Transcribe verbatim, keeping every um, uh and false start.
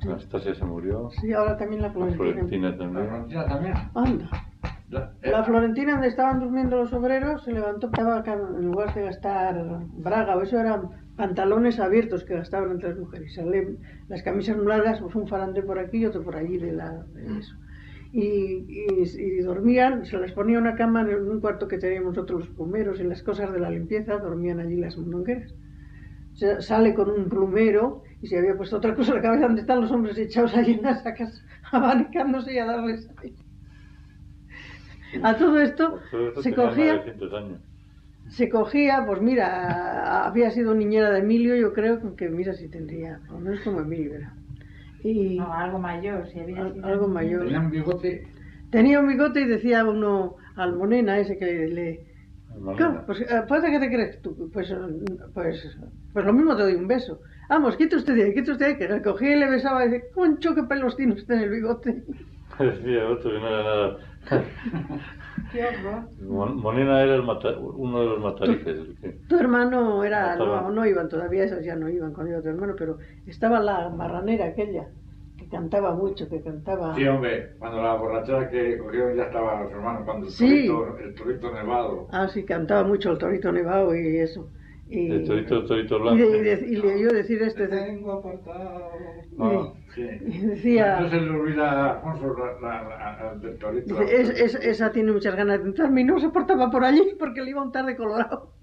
Anastasia se murió. Sí, ahora también la La Florentina. Florentina también. La Florentina también. Anda. La, La Florentina, donde estaban durmiendo los obreros, se levantó, estaba acá, en lugar de gastar braga o eso, eran pantalones abiertos que gastaban entre las mujeres. Salen las camisas largas, pues un farandé por aquí y otro por allí de, la, de eso. Y, y, y dormían, se les ponía una cama en un cuarto que teníamos nosotros los plumeros y las cosas de la limpieza, dormían allí las mondongueras. Se sale con un plumero y se había puesto otra cosa en la cabeza donde están los hombres echados allí en las sacas, abanicándose y a darles ahí. A todo esto se cogía, se cogía, pues mira, había sido niñera de Emilio, yo creo que mira si tendría, o no es como Emilio era. Y no, algo mayor, si había al, algo mayor. Tenía un bigote. Tenía un bigote y decía uno al Monena ese que le... Claro, pues puede que te crees tú, pues, pues, pues lo mismo te doy un beso. Vamos, quita usted de ahí, quita usted de ahí, que le cogía y le besaba y dice, concho, qué pelos tiene usted en el bigote. Decía otro que no era nada. Qué horror. Monena era el mata, uno de los matarices. Tu, tu hermano era, no, no iban todavía, esas ya no iban cuando iba tu hermano, pero estaba la marranera aquella, que cantaba mucho, que cantaba... Sí, hombre, cuando la borrachera que cogieron ya estaban los hermanos, cuando el, sí. torito, el torito nevado. Ah, sí, cantaba mucho el torito nevado y eso. Y, el torito, el torito blanco. Y, de, y, de, y le oyó decir este... Te tengo apartado. Ah, sí. Y decía... No se le olvida a Alfonso la, la, la, del torito. Dice, es, es, esa tiene muchas ganas de entrarme y no se portaba por allí porque le iba a untar de colorado.